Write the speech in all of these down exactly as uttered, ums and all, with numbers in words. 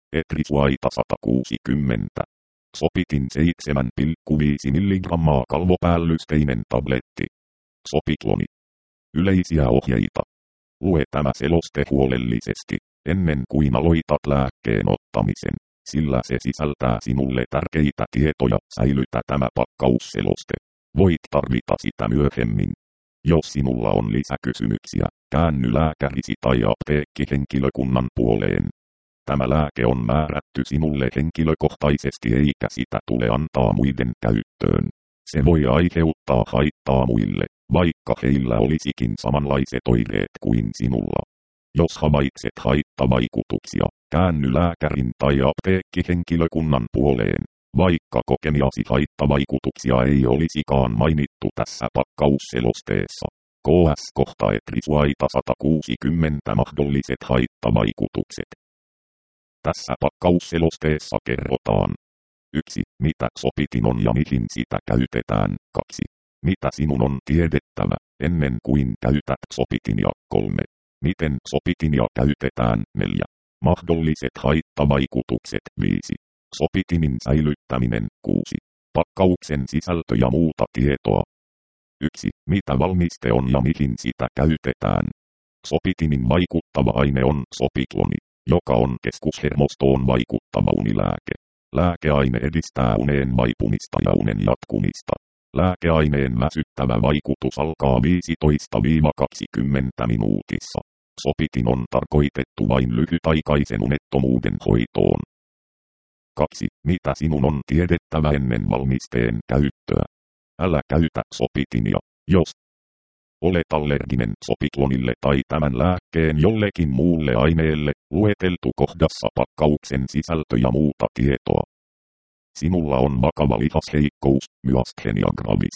Etrisuaita sata kuusikymmentä. Sopitin seitsemän pilkku viisi milligrammaa kalvopäällysteinen tabletti. Sopikloni. Yleisiä ohjeita. Lue tämä seloste huolellisesti, ennen kuin aloitat lääkkeen ottamisen, sillä se sisältää sinulle tärkeitä tietoja. Säilytä tämä pakkausseloste. Voit tarvita sitä myöhemmin. Jos sinulla on lisäkysymyksiä, käänny lääkärisi tai apteekkihenkilökunnan puoleen. Tämä lääke on määrätty sinulle henkilökohtaisesti eikä sitä tule antaa muiden käyttöön. Se voi aiheuttaa haittaa muille, vaikka heillä olisikin samanlaiset oireet kuin sinulla. Jos havaitset haittavaikutuksia, käänny lääkärin tai apteekkihenkilökunnan puoleen, vaikka kokemiasi haittavaikutuksia ei olisikaan mainittu tässä pakkausselosteessa. K S kohta Etrisuaita sata kuusikymmentä mahdolliset haittavaikutukset. Tässä pakkausselosteessa kerrotaan. yksi. Mitä sopitin on ja mihin sitä käytetään. kaksi. Mitä sinun on tiedettävä, ennen kuin käytät sopitinia. kolme. Miten sopitinia käytetään. neljä. Mahdolliset haittavaikutukset. viisi. Sopitinin säilyttäminen. kuusi. Pakkauksen sisältö ja muuta tietoa. yksi. Mitä valmiste on ja mihin sitä käytetään. Sopitinin vaikuttava aine on sopikloni, joka on keskushermostoon vaikuttava unilääke. Lääkeaine edistää uneen vaipumista ja unen jatkumista. Lääkeaineen väsyttävä vaikutus alkaa viisitoista kaksikymmentä minuutissa. Sopitin on tarkoitettu vain lyhytaikaisen unettomuuden hoitoon. kaksi. Mitä sinun on tiedettävä ennen valmisteen käyttöä? Älä käytä sopitinia, jos olet allerginen sopiklonille tai tämän lääkkeen jollekin muulle aineelle, lueteltu kohdassa pakkauksen sisältö ja muuta tietoa. Sinulla on vakava lihasheikkous, myasthenia gravis.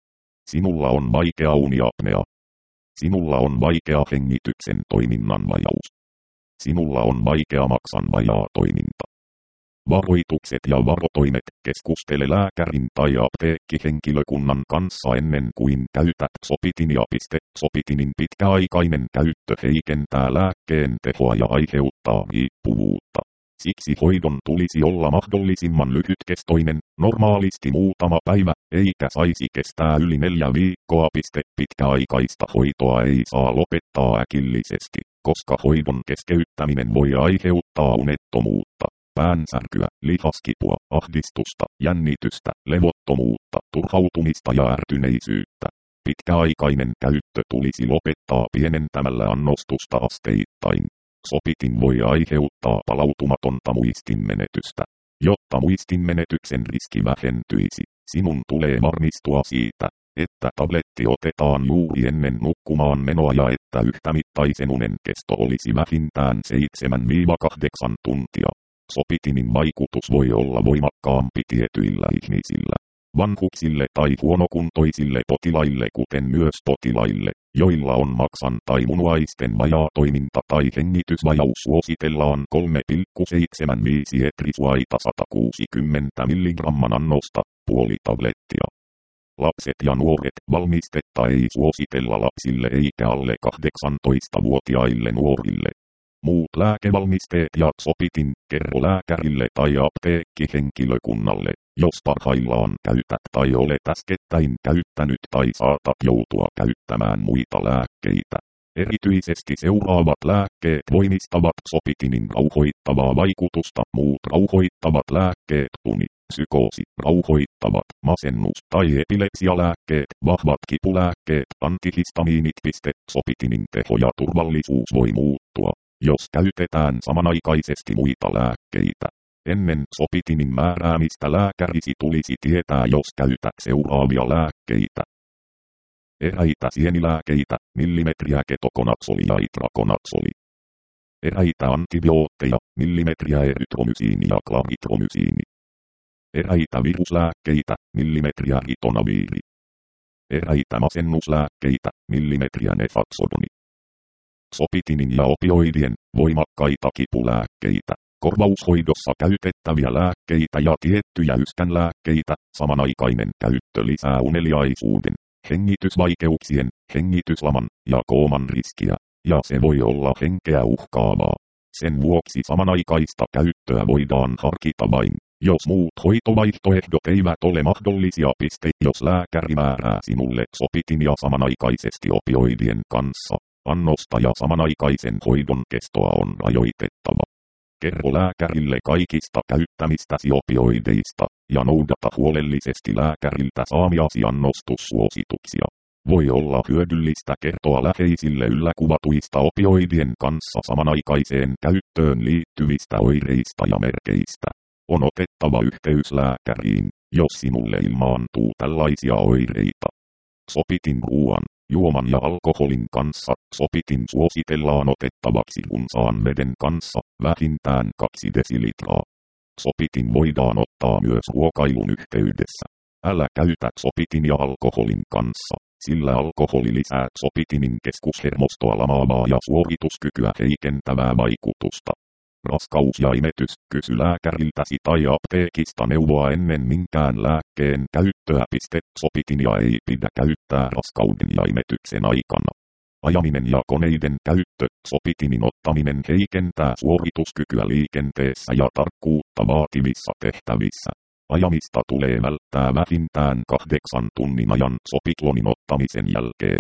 Sinulla on vaikea uniapnea. Sinulla on vaikea hengityksen toiminnan vajaus. Sinulla on vaikea maksan vajaa toiminta. Varoitukset ja varotoimet. Keskustele lääkärin tai apteekkihenkilökunnan kanssa ennen kuin käytät sopitinia. Sopitinin pitkäaikainen käyttö heikentää lääkkeen tehoa ja aiheuttaa riippuvuutta. Siksi hoidon tulisi olla mahdollisimman lyhytkestoinen, normaalisti muutama päivä, eikä saisi kestää yli neljä viikkoa. Pitkäaikaista hoitoa ei saa lopettaa äkillisesti, koska hoidon keskeyttäminen voi aiheuttaa unettomuutta, päänsärkyä, lihaskipua, ahdistusta, jännitystä, levottomuutta, turhautumista ja ärtyneisyyttä. Pitkäaikainen käyttö tulisi lopettaa pienentämällä annostusta asteittain. Sopitin voi aiheuttaa palautumatonta muistinmenetystä. Jotta muistinmenetyksen riski vähentyisi, sinun tulee varmistua siitä, että tabletti otetaan juuri ennen nukkumaan menoa ja että yhtämittaisen unen kesto olisi vähintään seitsemän kahdeksan tuntia. Sopitinin vaikutus voi olla voimakkaampi tietyillä ihmisillä. Vanhuksille tai huonokuntoisille potilaille, kuten myös potilaille, joilla on maksan tai munuaisten vajaa toiminta tai hengitysvajaus, suositellaan kolme pilkku seitsemänkymmentäviisi Etrisuaita sata kuusikymmentä milligramman annosta, puoli tablettia. Lapset ja nuoret. Valmistetta ei suositella lapsille eikä alle kahdeksantoistavuotiaille nuorille. Muut lääkevalmisteet ja sopitin, kerro lääkärille tai apteekkihenkilökunnalle, jos parhaillaan käytät tai olet äskettäin käyttänyt tai saatat joutua käyttämään muita lääkkeitä. Erityisesti seuraavat lääkkeet voimistavat sopitinin rauhoittavaa vaikutusta. Muut rauhoittavat lääkkeet: uni, psykoosi, rauhoittavat, masennus tai epilepsialääkkeet, vahvat kipulääkkeet, antihistamiinit. Sopitinin teho ja turvallisuus voi muuttua, jos käytetään samanaikaisesti muita lääkkeitä. Ennen sopitinin määräämistä lääkärisi tulisi tietää, jos käytät seuraavia lääkkeitä. Eräitä sienilääkeitä, millimetriä ketokonatsoli ja itrakonatsoli. Eräitä antibiootteja, millimetriä erytromysiini ja klaritromysiini. Eräitä viruslääkkeitä, millimetriä ritonaviiri. Eräitä masennuslääkkeitä, millimetriä nefaksodoni. Sopitinin ja opioidien, voimakkaita kipulääkkeitä, korvaushoidossa käytettäviä lääkkeitä ja tiettyjä yskänlääkkeitä. Samanaikainen käyttö lisää uneliaisuuden, hengitysvaikeuksien, hengityslaman ja kooman riskiä, ja se voi olla henkeä uhkaavaa. Sen vuoksi samanaikaista käyttöä voidaan harkita vain, jos muut hoitovaihtoehdot eivät ole mahdollisia. Piste. Jos lääkäri määrää sinulle Zolpidinia samanaikaisesti opioidien kanssa, annosta ja samanaikaisen hoidon kestoa on rajoitettava. Kerro lääkärille kaikista käyttämistäsi opioideista ja noudata huolellisesti lääkäriltä saamiasi annostussuosituksia. Voi olla hyödyllistä kertoa läheisille ylläkuvatuista opioidien kanssa samanaikaiseen käyttöön liittyvistä oireista ja merkeistä. On otettava yhteys lääkäriin, jos sinulle ilmaantuu tällaisia oireita. Zolpidin ruoan, juoman ja alkoholin kanssa. Zolpidin suositellaan otettavaksi runsaan veden kanssa, vähintään kaksi desilitraa. Zolpidin voidaan ottaa myös ruokailun yhteydessä. Älä käytä Zolpidinia alkoholin kanssa, sillä alkoholi lisää Zolpidinin keskushermostoa lamaavaa ja suorituskykyä heikentävää vaikutusta. Raskaus ja imetys. Kysy lääkäriltäsi tai apteekista neuvoa ennen minkään lääkkeen käyttöä. Zolpidinia ei pidä käyttää raskauden ja imetyksen aikana. Ajaminen ja koneiden käyttö. Zolpidinin ottaminen heikentää suorituskykyä liikenteessä ja tarkkuutta vaativissa tehtävissä. Ajamista tulee välttää vähintään kahdeksan tunnin ajan Zolpidinin ottamisen jälkeen.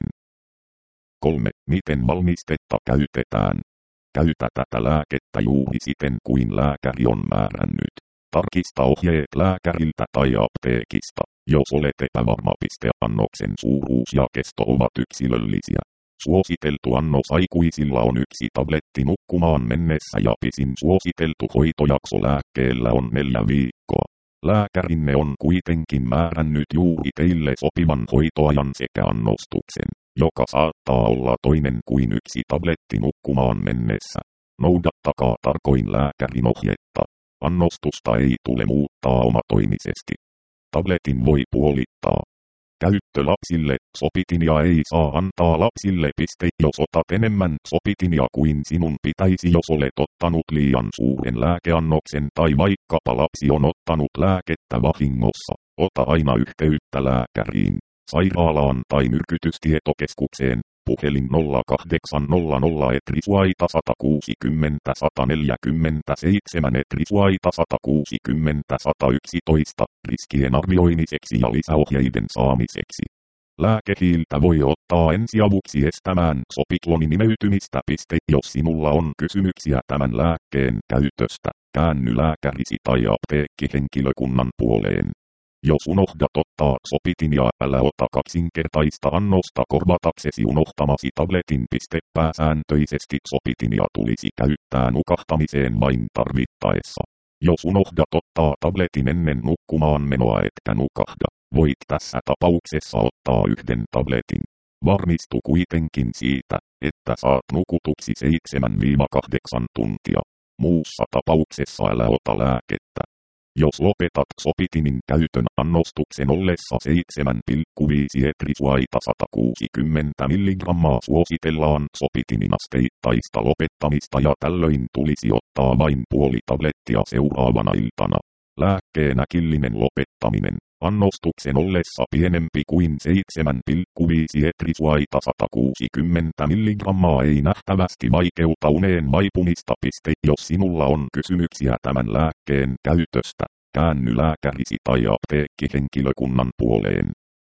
kolme. Miten valmistetta käytetään? Käytä tätä lääkettä juuri siten kuin lääkäri on määrännyt. Tarkista ohjeet lääkäriltä tai apteekista, jos olet epävarma. Annoksen suuruus ja kesto ovat yksilöllisiä. Suositeltu annos aikuisilla on yksi tabletti nukkumaan mennessä ja pisin suositeltu hoitojakso lääkkeellä on neljä viikkoa. Lääkärinne on kuitenkin määrännyt juuri teille sopivan hoitoajan sekä annostuksen, joka saattaa olla toinen kuin yksi tabletti nukkumaan mennessä. Noudattakaa tarkoin lääkärin ohjetta. Annostusta ei tule muuttaa omatoimisesti. Tabletin voi puolittaa. Käyttö lapsille. Zolpidinia ei saa antaa lapsille. Jos otat enemmän Zolpidinia kuin sinun pitäisi, jos olet ottanut liian suuren lääkeannoksen tai vaikkapa lapsi on ottanut lääkettä vahingossa, ota aina yhteyttä lääkäriin, sairaalaan tai myrkytystietokeskukseen. Puhelin nolla kahdeksan nolla nolla etrisuaita sata kuusikymmentä sata neljäkymmentäseitsemän etrisuaita sata kuusikymmentä sata yksitoista riskien arvioimiseksi ja lisäohjeiden saamiseksi. Lääkehiiltä voi ottaa ensiavuksi estämään Zolpidinin imeytymistä. Jos sinulla on kysymyksiä tämän lääkkeen käytöstä, käänny lääkärisi tai apteekkihenkilökunnan puoleen. Jos unohdat ottaa Zolpidinia, älä ota kaksinkertaista annosta korvataksesi unohtamasi tabletin. Pääsääntöisesti Zolpidinia tulisi käyttää nukahtamiseen vain tarvittaessa. Jos unohdat ottaa tabletin ennen nukkumaan menoa etkä nukahda, voit tässä tapauksessa ottaa yhden tabletin. Varmistu kuitenkin siitä, että saat nukutuksi seitsemän kahdeksan tuntia. Muussa tapauksessa älä ota lääkettä. Jos lopetat Zolpidinin käytön annostuksen ollessa seitsemän pilkku viisi etrisuaita sata kuusikymmentä milligrammaa, suositellaan Zolpidinin asteittaista lopettamista ja tällöin tulisi ottaa vain puoli tablettia seuraavana iltana. Lääkkeen äkillinen lopettaminen annostuksen ollessa pienempi kuin seitsemän pilkku viisi etrisuaita sata kuusikymmentä milligrammaa ei nähtävästi vaikeuta uneen vaipumista. Jos sinulla on kysymyksiä tämän lääkkeen käytöstä, käänny lääkärisi tai apteekkihenkilökunnan puoleen.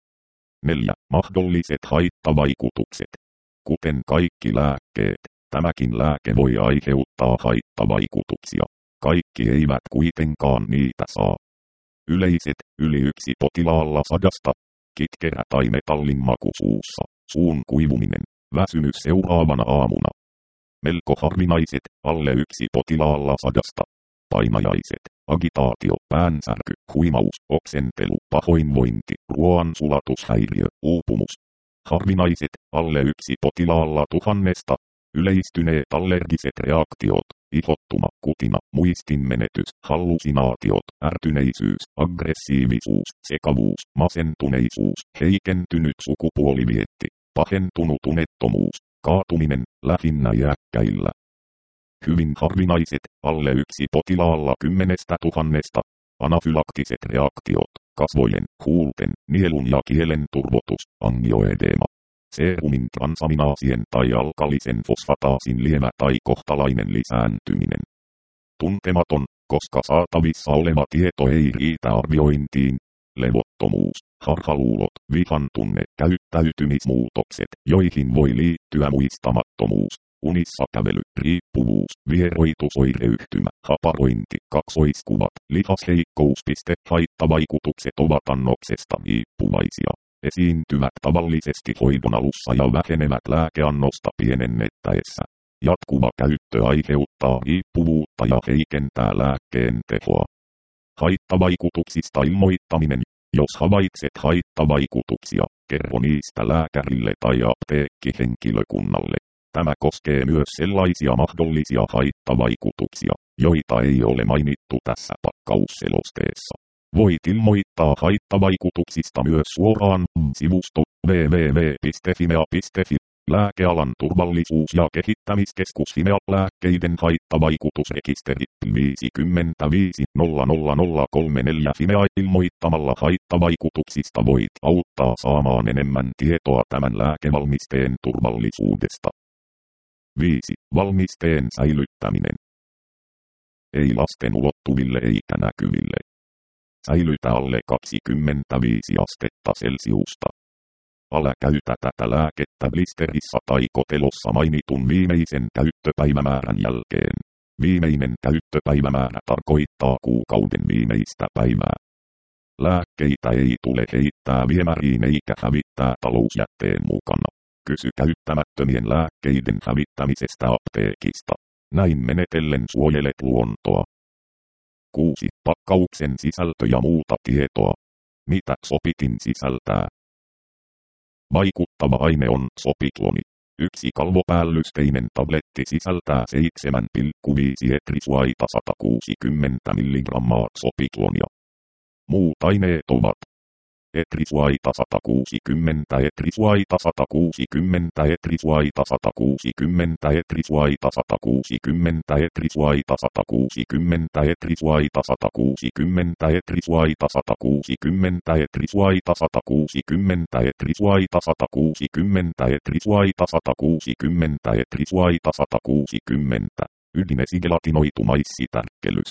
neljä. Mahdolliset haittavaikutukset. Kuten kaikki lääkkeet, tämäkin lääke voi aiheuttaa haittavaikutuksia. Kaikki eivät kuitenkaan niitä saa. Yleiset, yli yksi potilaalla sadasta, kitkerä tai metallin maku suussa, suun kuivuminen, väsymys seuraavana aamuna. Melko harvinaiset, alle yksi potilaalla sadasta, painajaiset, agitaatio, päänsärky, huimaus, oksentelu, pahoinvointi, ruoan sulatushäiriö, uupumus. Harvinaiset, alle yksi potilaalla tuhannesta, yleistyneet allergiset reaktiot, ihottuma, kutina, muistinmenetys, hallusinaatiot, ärtyneisyys, aggressiivisuus, sekavuus, masentuneisuus, heikentynyt sukupuolivietti, pahentunut unettomuus, kaatuminen, lähinnä iäkkäillä. Hyvin harvinaiset, alle yksi potilaalla kymmenestä tuhannesta, anafylaktiset reaktiot, kasvojen, huulten, nielun ja kielen turvotus, angioedeema. serumin transaminaasien tai alkalisen fosfataasin lievä tai kohtalainen lisääntyminen. Tuntematon, koska saatavissa oleva tieto ei riitä arviointiin. Levottomuus, harhaluulot, vihan tunne, käyttäytymismuutokset, joihin voi liittyä muistamattomuus, unissa kävely, riippuvuus, vieroitusoireyhtymä, haparointi, kaksoiskuvat, lihasheikkous. Haittavaikutukset ovat annoksesta riippuvaisia. Esiintyvät tavallisesti hoidon alussa ja vähenevät lääkeannosta pienennettäessä. Jatkuva käyttö aiheuttaa riippuvuutta ja heikentää lääkkeen tehoa. Haittavaikutuksista ilmoittaminen. Jos havaitset haittavaikutuksia, kerro niistä lääkärille tai apteekkihenkilökunnalle. Tämä koskee myös sellaisia mahdollisia haittavaikutuksia, joita ei ole mainittu tässä pakkausselosteessa. Voit ilmoittaa haittavaikutuksista myös suoraan sivusto double-u double-u double-u piste fimea piste fi. Lääkealan turvallisuus- ja kehittämiskeskus Fimea lääkkeiden haittavaikutusrekisteri viisikymmentäviisi nolla nolla nolla kolmekymmentäneljä Fimea ilmoittamalla haittavaikutuksista voit auttaa saamaan enemmän tietoa tämän lääkevalmisteen turvallisuudesta. viisi. Valmisteen säilyttäminen. Ei lasten ulottuville eikä näkyville. Säilytä alle kaksikymmentäviisi astetta Celsiusta. Älä käytä tätä lääkettä blisterissa tai kotelossa mainitun viimeisen käyttöpäivämäärän jälkeen. Viimeinen käyttöpäivämäärä tarkoittaa kuukauden viimeistä päivää. Lääkkeitä ei tule heittää viemäriin eikä hävittää talousjätteen mukana. Kysy käyttämättömien lääkkeiden hävittämisestä apteekista. Näin menetellen suojelet luontoa. kuusi. Pakkauksen sisältö ja muuta tietoa. Mitä Xopitin sisältää? Vaikuttava aine on Xopitloni. Yksi kalvopäällysteinen tabletti sisältää seitsemän pilkku viisi etrisuaita sata kuusikymmentä milligrammaa Xopitlonia. Muut aineet ovat etrisuaita sata kuusikymmentä, etrisuaita sata kuusikymmentä, etrisuaita sata kuusikymmentä, etrisuaita sata kuusikymmentä, etrisuaita sata kuusikymmentä, etrisuaita sata kuusikymmentä, etrisuaita sata kuusikymmentä, etrisuaita sata kuusikymmentä, etrisuaita sata kuusikymmentä, etrisuaita sata kuusikymmentä, etrisuaita sata kuusikymmentä, ydinesigelatinoitu maissitärkkelys,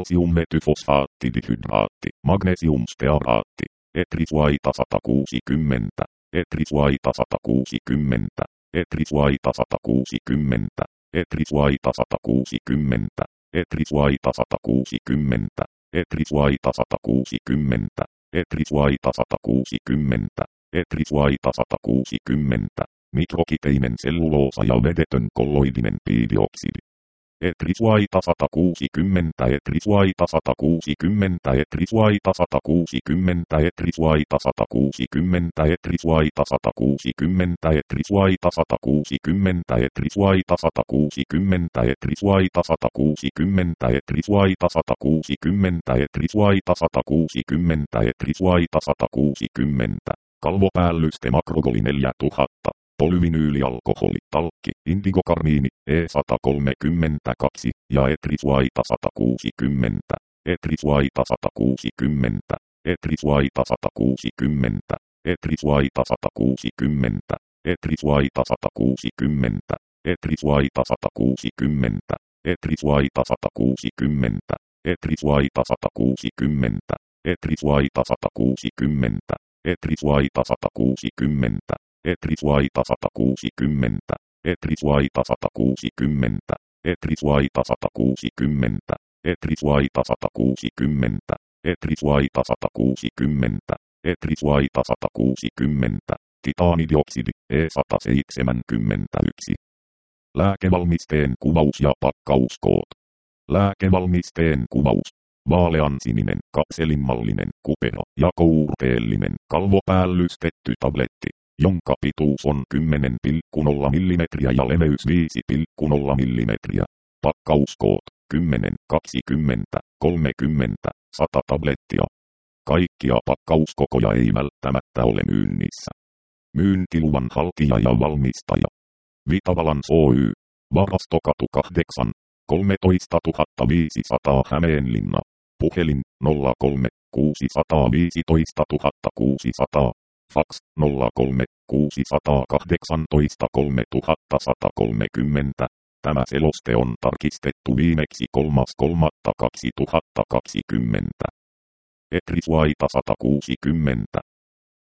kalsiummetyfosfaattidihydraatti, magnesiumstearaatti. Etrisuaita sata kuusikymmentä, etrisuaita sata kuusikymmentä, etrisuaita sata kuusikymmentä, etrisuaita sata kuusikymmentä, etrisuaita sata kuusikymmentä, etrisuaita sata kuusikymmentä, etrisuaita sata kuusikymmentä, etrisuaita sata kuusikymmentä, mikrokiteinen selluloosa ja vedetön kolloidinen piidioksidi. Etrisuaita sata kuusikymmentä, etrisuaita sata kuusikymmentä, etrisuaita sata kuusikymmentä, etrisuaita sata kuusikymmentä, etrisuaita sata kuusikymmentä, etrisuaita sata kuusikymmentä, etrisuaita sata kuusikymmentä, etrisuaita sata kuusikymmentä, etrisuaita sata kuusikymmentä, etrisuaita sata kuusikymmentä, etrisuaita sata kuusikymmentä, kalvopäällyste makrogoli neljätuhatta. Polyvinyylialkoholi, talkki, indigokarmiini, E sata kolmekymmentäkaksi ja etrisuaita sata kuusikymmentä, etrisuaita sata kuusikymmentä, etrisuaita sata kuusikymmentä, etrisuaita sata kuusikymmentä, etrisuaita sata kuusikymmentä, etrisuaita sata kuusikymmentä, etrisuaita sata kuusikymmentä, etrisuaita sata kuusikymmentä, etrisuaita sata kuusikymmentä, etrisuaita sata kuusikymmentä. Etrisuaita sata kuusikymmentä, etrisuaita sata kuusikymmentä, etrisuaita sata kuusikymmentä, etrisuaita sata kuusikymmentä, etrisuaita sata kuusikymmentä, etrisuaita sata kuusikymmentä, titaanidioksidi, E sata seitsemänkymmentäyksi. Lääkevalmisteen kuvaus ja pakkauskoot. Lääkevalmisteen kuvaus. Vaaleansininen, kapselinmallinen, kupero ja kourteellinen, kalvopäällystetty tabletti, jonka pituus on kymmenen pilkku nolla millimetriä ja leveys viisi pilkku nolla millimetriä. Pakkauskoot kymmenen, kaksikymmentä, kolmekymmentä, sata tablettia. Kaikkia pakkauskokoja ei välttämättä ole myynnissä. Myyntiluvan haltija ja valmistaja. Vitabalance Oy. Varastokatu kahdeksan, kolmetoistatuhatta viisisataa Hämeenlinna. Puhelin nolla kolme kuusi viisi nolla tuhatta kuusisataa. Fax nolla kolme kuusi kahdeksan kolme sata kolmekymmentä. Tämä seloste on tarkistettu viimeksi kolmas kolmatta kaksituhattakaksikymmentä. Etriswaita sata kuusikymmentä.